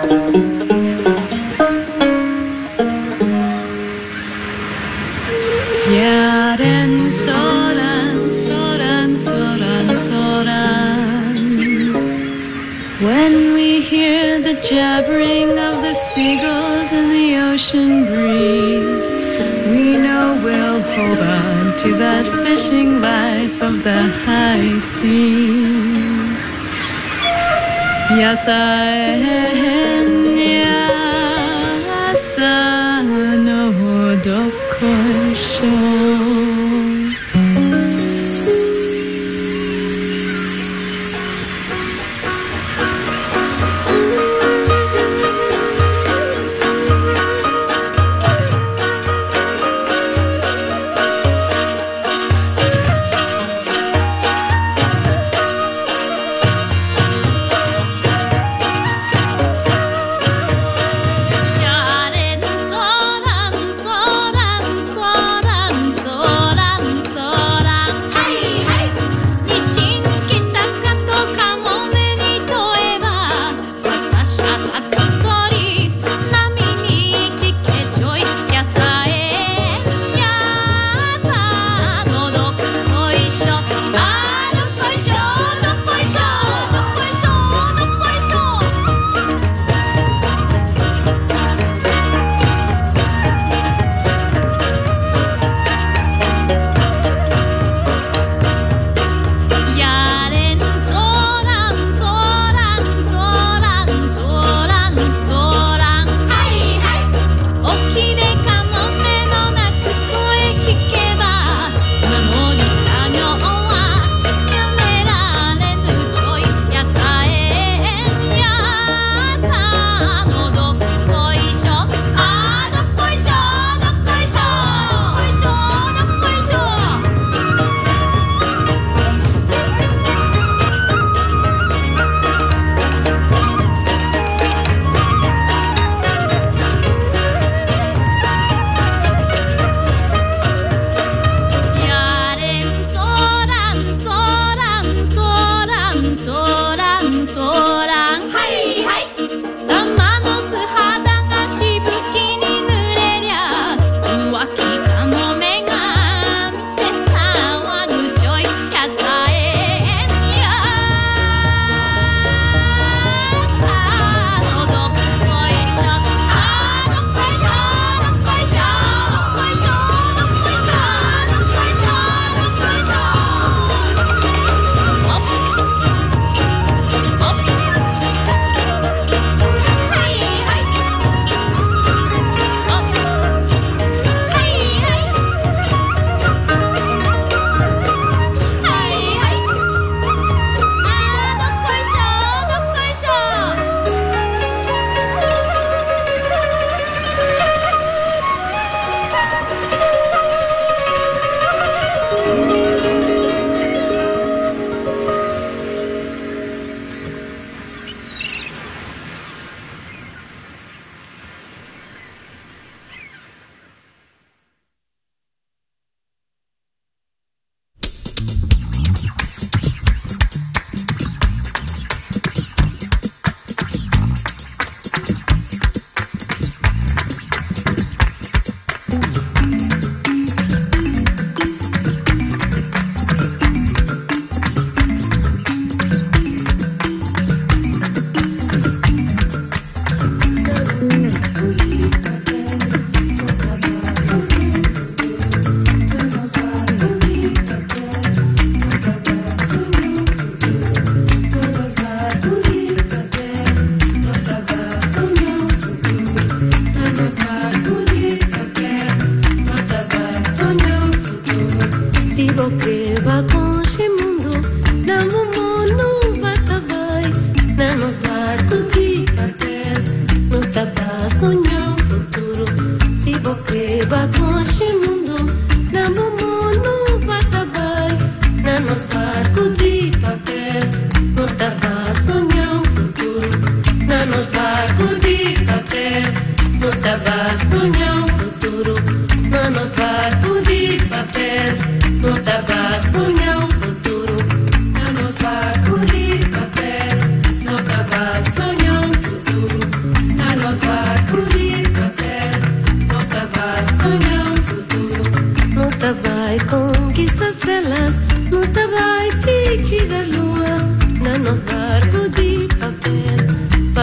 Fjärden sådan, sådan, sådan, sådan. When we hear the jabbering of the seagulls in the ocean breeze, we know we'll hold on to that fishing life of the high seas. Yasaen yasa no dokosho.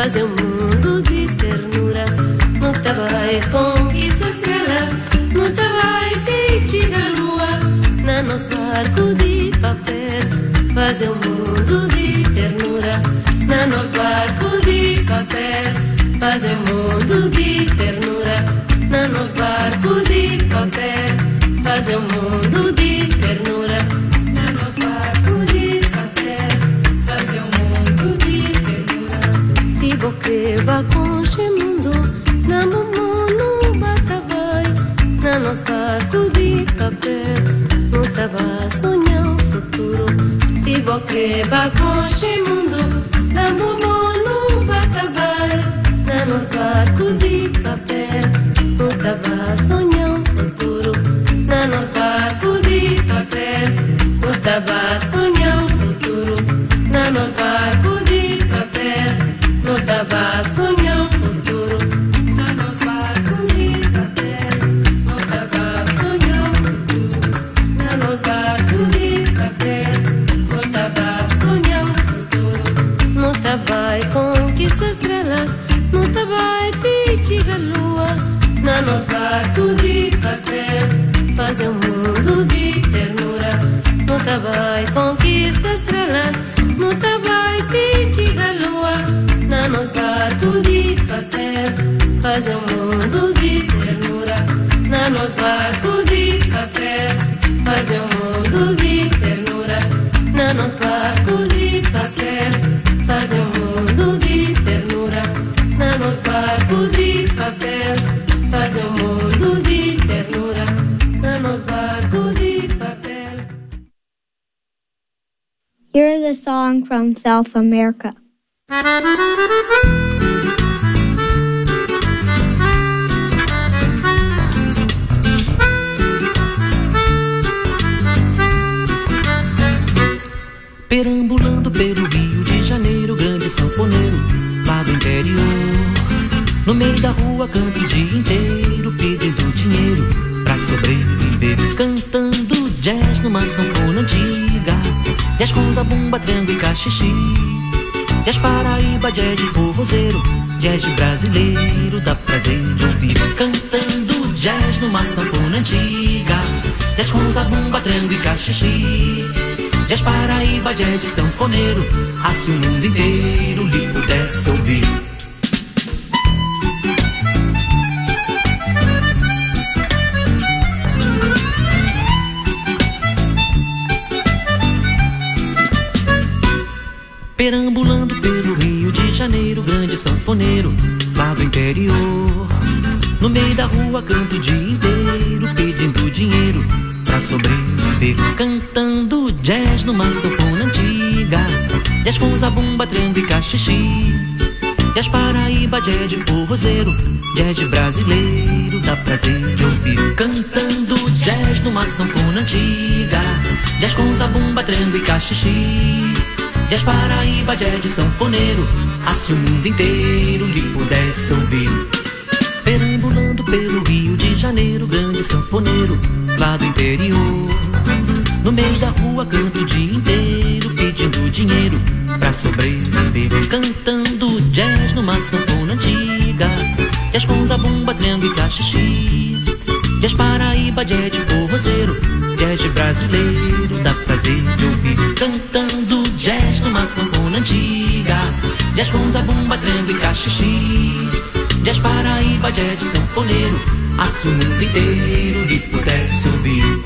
fazer um mundo de ternura. No Tabai conquista estrelas, no Tabai te tira a lua. Na nos barco de papel, fazer um mundo de ternura. Na nos barco de papel, fazer um mundo de ternura. Na nos barco de papel, fazer um mundo de ternura. Na nos barco de papel, fazer um mundo de ternura. Se vou creva com este mundo, na mamão no batabai. Na nos barco de papel, no tava sonhar um futuro. Se vou creva com este mundo, na mamão no batabai. Na nos barco de papel, no tava sonhar um futuro. Na nos barco de papel, no tava sonhar um futuro. Na nos barco de papel, no tava sonhar um futuro. Na nos barco de papel, no tava sonhar um futuro. Na nos barco de papel, no tava sonhar um futuro. No tava conquista estrelas, no tava te tira a lua. Na nos barco de papel, fazer um mundo de ternura. No Tabai conquista estrelas, no Tabai te tira a lua. Na nos barco de papel, fazer um mundo de ternura. Na nos barco de papel, fazer um mundo de ternura. Na nos barco de papel, fazer um mundo de ternura. Na nos barco de papel, fazer um mundo de ternura. Na nos barco de papel. Here's a song from South America. Perambulando pelo Rio de Janeiro, grande sanfoneiro lá do interior. No meio da rua canto o dia inteiro, pedindo dinheiro pra sobreviver. Cantando jazz numa sanfona antiga, jazz com zabumba, triângulo e cachixi. Jazz Paraíba, jazz de forrozeiro, jazz brasileiro, dá prazer de ouvir. Cantando jazz numa sanfona antiga, jazz com zabumba, triângulo e cachixi. Jazz Paraíba, jazz de sanfoneiro, ah, se o mundo inteiro lhe pudesse ouvir. Perambulando pelo Rio de Janeiro, grande sanfoneiro lá do interior. No meio da rua canto o dia inteiro, pedindo dinheiro pra sobreviver. Cantando jazz numa sanfona antiga, jazz com zabumba, triângulo e cachixi. Jazz Paraíba, jazz de forrozeiro, jazz brasileiro, dá prazer de ouvir. Cantando jazz numa sanfona antiga, jazz com zabumba, triângulo e cachixi. Jazz Paraíba, jazz de sanfoneiro, ah, se o mundo inteiro lhe pudesse ouvir. Perambulando pelo Rio de Janeiro, grande sanfoneiro lá do interior. No meio da rua canto o dia inteiro, pedindo dinheiro pra sobreviver. Cantando jazz numa sanfona antiga, jazz com zabumba, triângulo e cachixi. Jazz Paraíba, jazz de forrozeiro, jazz brasileiro, dá prazer de ouvir. Cantando jazz numa sanfona antiga, jazz com zabumba, triângulo e cachixi. Jazz Paraíba, jazz de sanfoneiro, ah, se o mundo inteiro lhe pudesse ouvir.